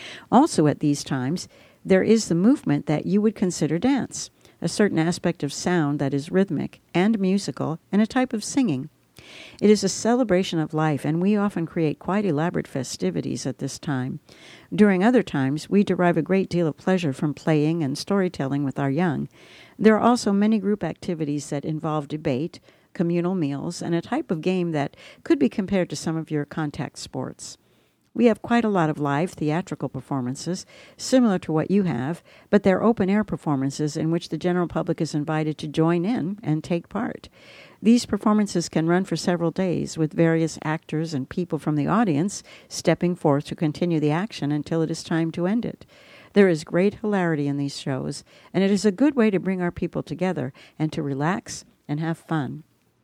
Also at these times, there is the movement that you would consider dance, a certain aspect of sound that is rhythmic and musical, and a type of singing. It is a celebration of life, and we often create quite elaborate festivities at this time. During other times, we derive a great deal of pleasure from playing and storytelling with our young. There are also many group activities that involve debate, communal meals, and a type of game that could be compared to some of your contact sports. We have quite a lot of live theatrical performances, similar to what you have, but they're open-air performances in which the general public is invited to join in and take part. These performances can run for several days, with various actors and people from the audience stepping forth to continue the action until it is time to end it. There is great hilarity in these shows, and it is a good way to bring our people together and to relax and have fun.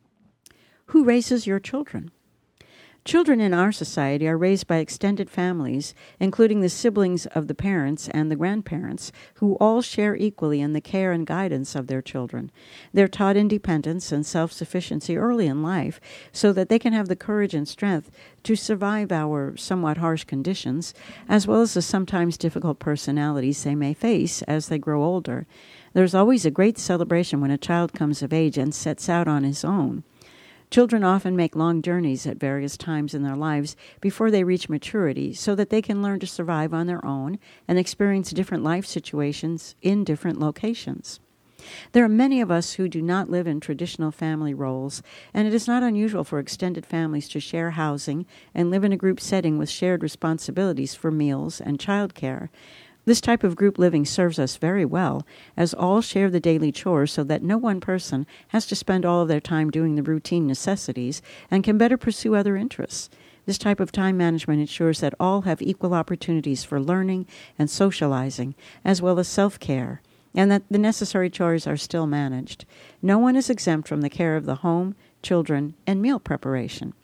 Who raises your children? Children in our society are raised by extended families, including the siblings of the parents and the grandparents, who all share equally in the care and guidance of their children. They're taught independence and self-sufficiency early in life so that they can have the courage and strength to survive our somewhat harsh conditions, as well as the sometimes difficult personalities they may face as they grow older. There's always a great celebration when a child comes of age and sets out on his own. Children often make long journeys at various times in their lives before they reach maturity so that they can learn to survive on their own and experience different life situations in different locations. There are many of us who do not live in traditional family roles, and it is not unusual for extended families to share housing and live in a group setting with shared responsibilities for meals and childcare. This type of group living serves us very well, as all share the daily chores so that no one person has to spend all of their time doing the routine necessities and can better pursue other interests. This type of time management ensures that all have equal opportunities for learning and socializing, as well as self-care, and that the necessary chores are still managed. No one is exempt from the care of the home, children, and meal preparation.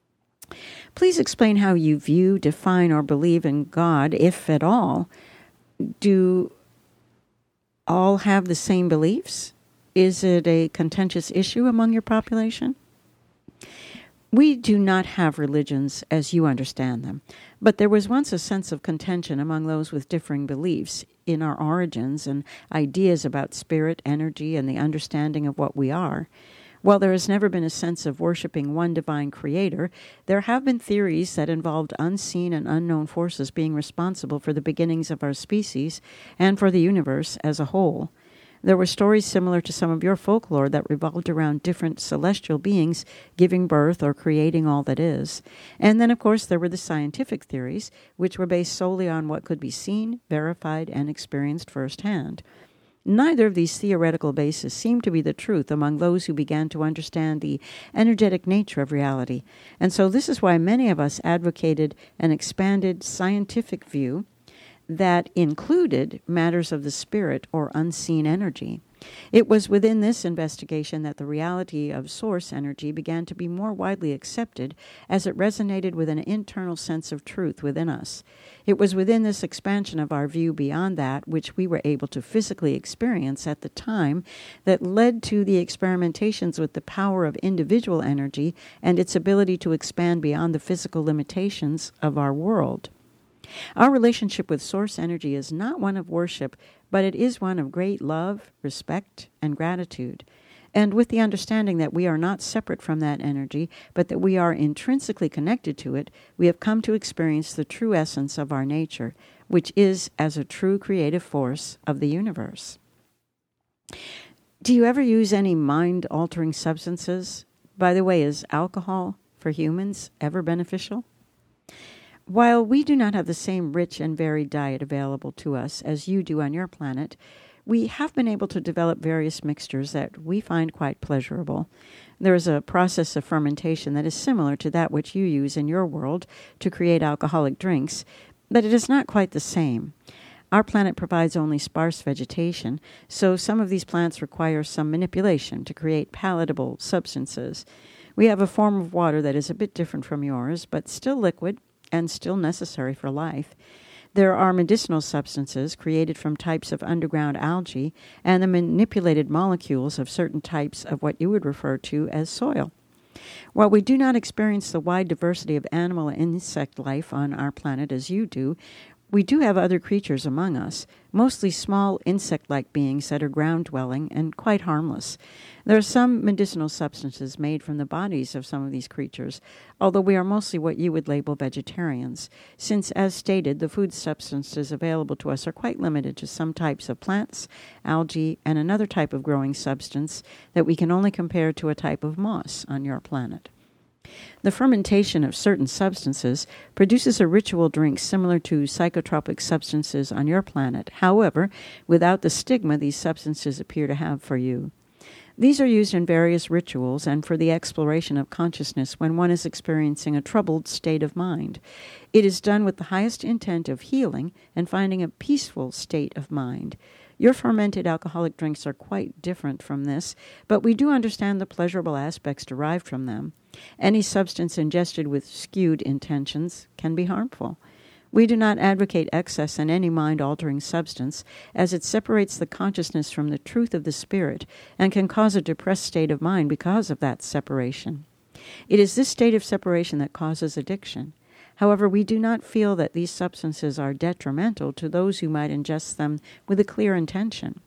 Please explain how you view, define, or believe in God, if at all. Do all have the same beliefs? Is it a contentious issue among your population? We do not have religions as you understand them, but there was once a sense of contention among those with differing beliefs in our origins and ideas about spirit, energy, and the understanding of what we are. While there has never been a sense of worshiping one divine creator, there have been theories that involved unseen and unknown forces being responsible for the beginnings of our species and for the universe as a whole. There were stories similar to some of your folklore that revolved around different celestial beings giving birth or creating all that is. And then, of course, there were the scientific theories, which were based solely on what could be seen, verified, and experienced firsthand. Neither of these theoretical bases seemed to be the truth among those who began to understand the energetic nature of reality, and so this is why many of us advocated an expanded scientific view that included matters of the spirit or unseen energy. It was within this investigation that the reality of source energy began to be more widely accepted as it resonated with an internal sense of truth within us. It was within this expansion of our view beyond that which we were able to physically experience at the time that led to the experimentations with the power of individual energy and its ability to expand beyond the physical limitations of our world. Our relationship with source energy is not one of worship, but it is one of great love, respect, and gratitude. And with the understanding that we are not separate from that energy, but that we are intrinsically connected to it, we have come to experience the true essence of our nature, which is as a true creative force of the universe. Do you ever use any mind-altering substances? By the way, is alcohol for humans ever beneficial? While we do not have the same rich and varied diet available to us as you do on your planet, we have been able to develop various mixtures that we find quite pleasurable. There is a process of fermentation that is similar to that which you use in your world to create alcoholic drinks, but it is not quite the same. Our planet provides only sparse vegetation, so some of these plants require some manipulation to create palatable substances. We have a form of water that is a bit different from yours, but still liquid and still necessary for life. There are medicinal substances created from types of underground algae and the manipulated molecules of certain types of what you would refer to as soil. While we do not experience the wide diversity of animal and insect life on our planet as you do, we do have other creatures among us, mostly small insect-like beings that are ground-dwelling and quite harmless. There are some medicinal substances made from the bodies of some of these creatures, although we are mostly what you would label vegetarians, since, as stated, the food substances available to us are quite limited to some types of plants, algae, and another type of growing substance that we can only compare to a type of moss on your planet. The fermentation of certain substances produces a ritual drink similar to psychotropic substances on your planet, however, without the stigma these substances appear to have for you. These are used in various rituals and for the exploration of consciousness when one is experiencing a troubled state of mind. It is done with the highest intent of healing and finding a peaceful state of mind. Your fermented alcoholic drinks are quite different from this, but we do understand the pleasurable aspects derived from them. Any substance ingested with skewed intentions can be harmful. We do not advocate excess in any mind-altering substance, as it separates the consciousness from the truth of the spirit and can cause a depressed state of mind because of that separation. It is this state of separation that causes addiction. However, we do not feel that these substances are detrimental to those who might ingest them with a clear intention.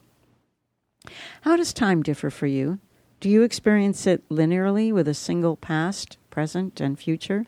How does time differ for you? Do you experience it linearly with a single past, present, and future?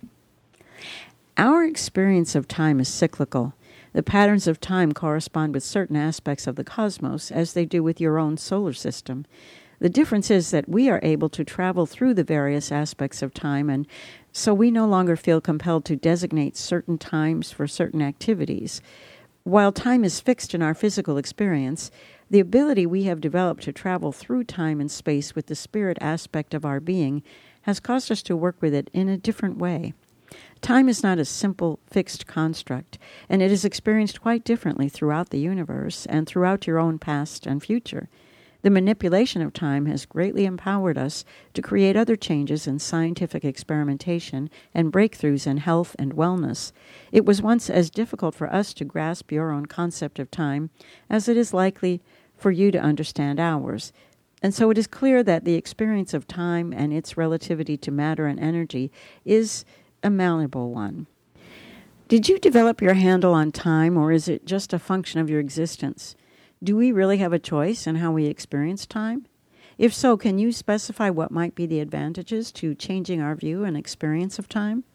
Our experience of time is cyclical. The patterns of time correspond with certain aspects of the cosmos, as they do with your own solar system. The difference is that we are able to travel through the various aspects of time, and so we no longer feel compelled to designate certain times for certain activities. While time is fixed in our physical experience, the ability we have developed to travel through time and space with the spirit aspect of our being has caused us to work with it in a different way. Time is not a simple, fixed construct, and it is experienced quite differently throughout the universe and throughout your own past and future. The manipulation of time has greatly empowered us to create other changes in scientific experimentation and breakthroughs in health and wellness. It was once as difficult for us to grasp your own concept of time as it is likely for you to understand ours. And so it is clear that the experience of time and its relativity to matter and energy is a malleable one. Did you develop your handle on time, or is it just a function of your existence? Do we really have a choice in how we experience time? If so, can you specify what might be the advantages to changing our view and experience of time?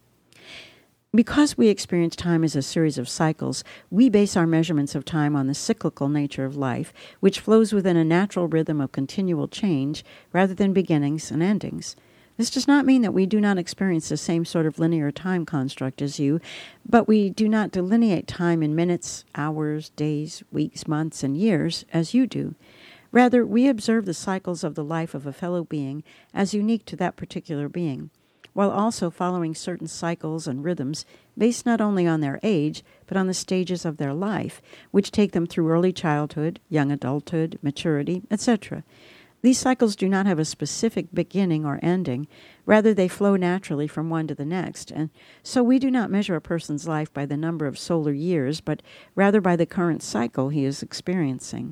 Because we experience time as a series of cycles, we base our measurements of time on the cyclical nature of life, which flows within a natural rhythm of continual change rather than beginnings and endings. This does not mean that we do not experience the same sort of linear time construct as you, but we do not delineate time in minutes, hours, days, weeks, months, and years as you do. Rather, we observe the cycles of the life of a fellow being as unique to that particular being, while also following certain cycles and rhythms based not only on their age, but on the stages of their life, which take them through early childhood, young adulthood, maturity, etc. These cycles do not have a specific beginning or ending. Rather, they flow naturally from one to the next, and so we do not measure a person's life by the number of solar years, but rather by the current cycle he is experiencing.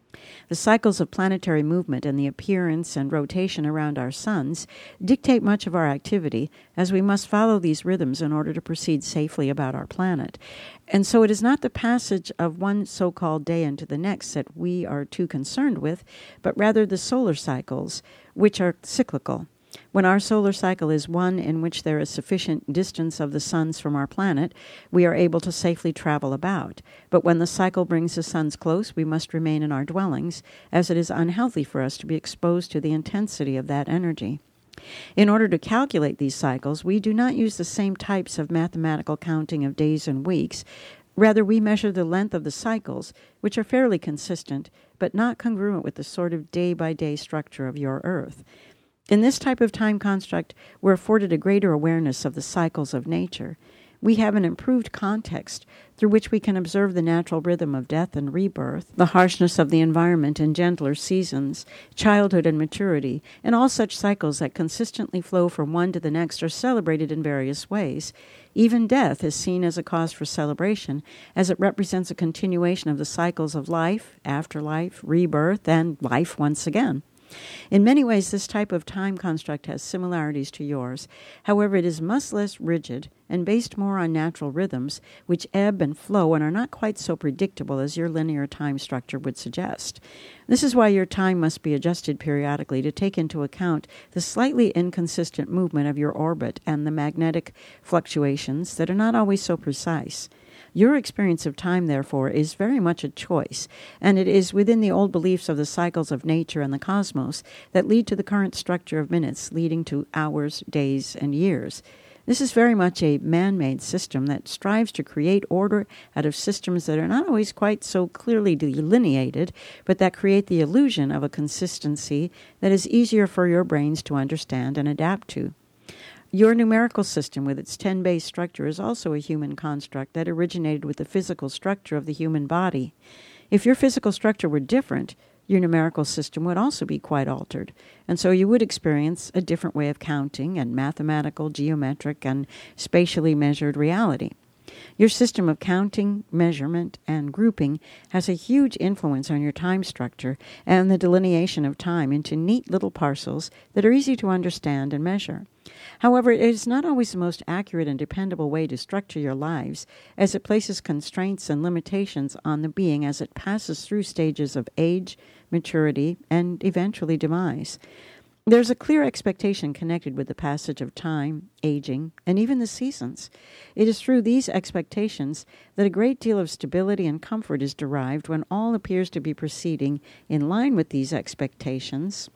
The cycles of planetary movement and the appearance and rotation around our suns dictate much of our activity, as we must follow these rhythms in order to proceed safely about our planet. And so it is not the passage of one so-called day into the next that we are too concerned with, but rather the solar cycles, which are cyclical. When our solar cycle is one in which there is sufficient distance of the suns from our planet, we are able to safely travel about. But when the cycle brings the suns close, we must remain in our dwellings, as it is unhealthy for us to be exposed to the intensity of that energy. In order to calculate these cycles, we do not use the same types of mathematical counting of days and weeks. Rather, we measure the length of the cycles, which are fairly consistent, but not congruent with the sort of day-by-day structure of your Earth. In this type of time construct, we're afforded a greater awareness of the cycles of nature. We have an improved context through which we can observe the natural rhythm of death and rebirth, the harshness of the environment in gentler seasons, childhood and maturity, and all such cycles that consistently flow from one to the next are celebrated in various ways. Even death is seen as a cause for celebration, as it represents a continuation of the cycles of life, afterlife, rebirth, and life once again. In many ways, this type of time construct has similarities to yours. However, it is much less rigid and based more on natural rhythms, which ebb and flow and are not quite so predictable as your linear time structure would suggest. This is why your time must be adjusted periodically to take into account the slightly inconsistent movement of your orbit and the magnetic fluctuations that are not always so precise. Your experience of time, therefore, is very much a choice, and it is within the old beliefs of the cycles of nature and the cosmos that lead to the current structure of minutes, leading to hours, days, and years. This is very much a man-made system that strives to create order out of systems that are not always quite so clearly delineated, but that create the illusion of a consistency that is easier for your brains to understand and adapt to. Your numerical system, with its 10-base structure, is also a human construct that originated with the physical structure of the human body. If your physical structure were different, your numerical system would also be quite altered, and so you would experience a different way of counting and mathematical, geometric, and spatially measured reality. Your system of counting, measurement, and grouping has a huge influence on your time structure and the delineation of time into neat little parcels that are easy to understand and measure. However, it is not always the most accurate and dependable way to structure your lives, as it places constraints and limitations on the being as it passes through stages of age, maturity, and eventually demise. There's a clear expectation connected with the passage of time, aging, and even the seasons. It is through these expectations that a great deal of stability and comfort is derived when all appears to be proceeding in line with these expectations.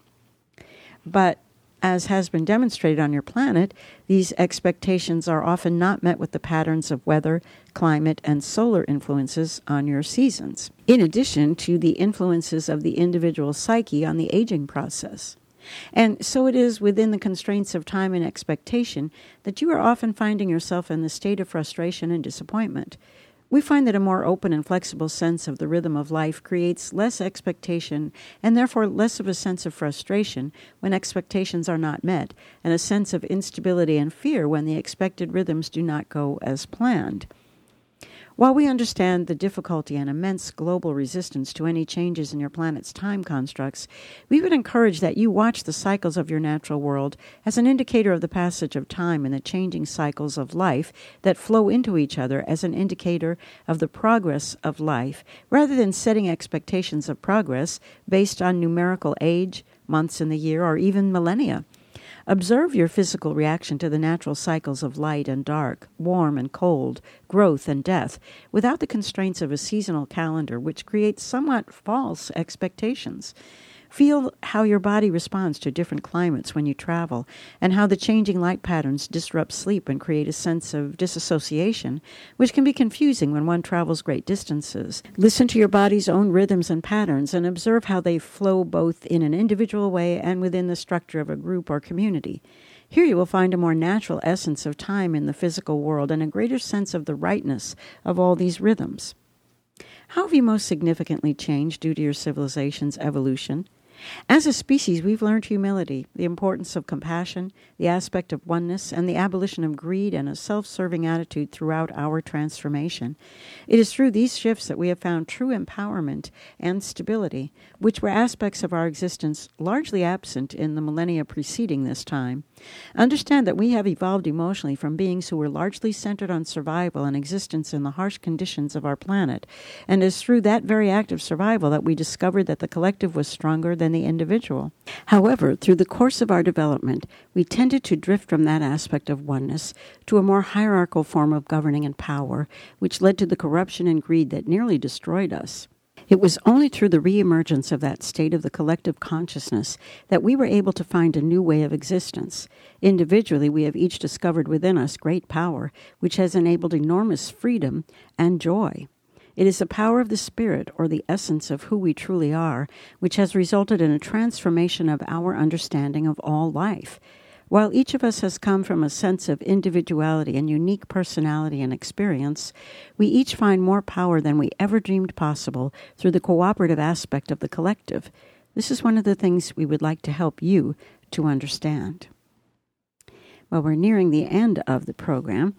But as has been demonstrated on your planet, these expectations are often not met with the patterns of weather, climate, and solar influences on your seasons, in addition to the influences of the individual psyche on the aging process. And so it is within the constraints of time and expectation that you are often finding yourself in the state of frustration and disappointment. We find that a more open and flexible sense of the rhythm of life creates less expectation and therefore less of a sense of frustration when expectations are not met, and a sense of instability and fear when the expected rhythms do not go as planned. While we understand the difficulty and immense global resistance to any changes in your planet's time constructs, we would encourage that you watch the cycles of your natural world as an indicator of the passage of time and the changing cycles of life that flow into each other as an indicator of the progress of life, rather than setting expectations of progress based on numerical age, months in the year, or even millennia. Observe your physical reaction to the natural cycles of light and dark, warm and cold, growth and death, without the constraints of a seasonal calendar which creates somewhat false expectations. Feel how your body responds to different climates when you travel, and how the changing light patterns disrupt sleep and create a sense of disassociation, which can be confusing when one travels great distances. Listen to your body's own rhythms and patterns, and observe how they flow both in an individual way and within the structure of a group or community. Here you will find a more natural essence of time in the physical world and a greater sense of the rightness of all these rhythms. How have you most significantly changed due to your civilization's evolution? As a species, we've learned humility, the importance of compassion, the aspect of oneness, and the abolition of greed and a self-serving attitude throughout our transformation. It is through these shifts that we have found true empowerment and stability, which were aspects of our existence largely absent in the millennia preceding this time. Understand that we have evolved emotionally from beings who were largely centered on survival and existence in the harsh conditions of our planet, and it is through that very act of survival that we discovered that the collective was stronger than the individual. However, through the course of our development, we tended to drift from that aspect of oneness to a more hierarchical form of governing and power, which led to the corruption and greed that nearly destroyed us. It was only through the reemergence of that state of the collective consciousness that we were able to find a new way of existence. Individually, we have each discovered within us great power, which has enabled enormous freedom and joy. It is the power of the spirit, or the essence of who we truly are, which has resulted in a transformation of our understanding of all life. While each of us has come from a sense of individuality and unique personality and experience, we each find more power than we ever dreamed possible through the cooperative aspect of the collective. This is one of the things we would like to help you to understand. Well, we're nearing the end of the program.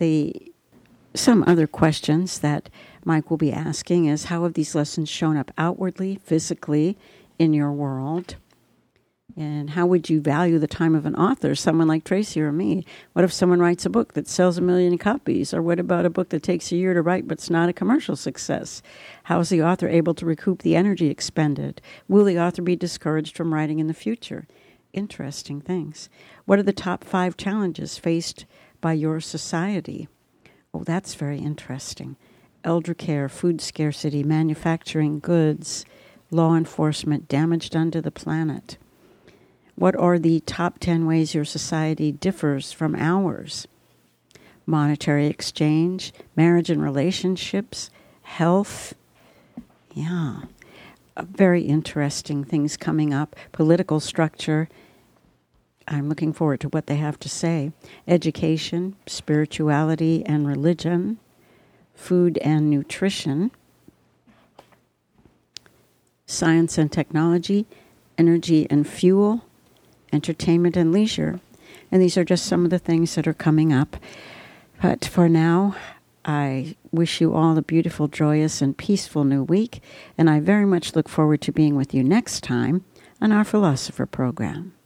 Some other questions that Mike will be asking is, how have these lessons shown up outwardly, physically, in your world? And how would you value the time of an author, someone like Tracy or me? What if someone writes a book that sells 1 million copies? Or what about a book that takes a year to write but's not a commercial success? How is the author able to recoup the energy expended? Will the author be discouraged from writing in the future? Interesting things. What are the top 5 challenges faced by your society? Oh, that's very interesting. Elder care, food scarcity, manufacturing goods, law enforcement, damage done to the planet. What are the top 10 ways your society differs from ours? Monetary exchange, marriage and relationships, health. Yeah, very interesting things coming up. Political structure. I'm looking forward to what they have to say. Education, spirituality and religion, food and nutrition, science and technology, energy and fuel, entertainment and leisure. And these are just some of the things that are coming up. But for now, I wish you all a beautiful, joyous, and peaceful new week. And I very much look forward to being with you next time on our Philosopher program.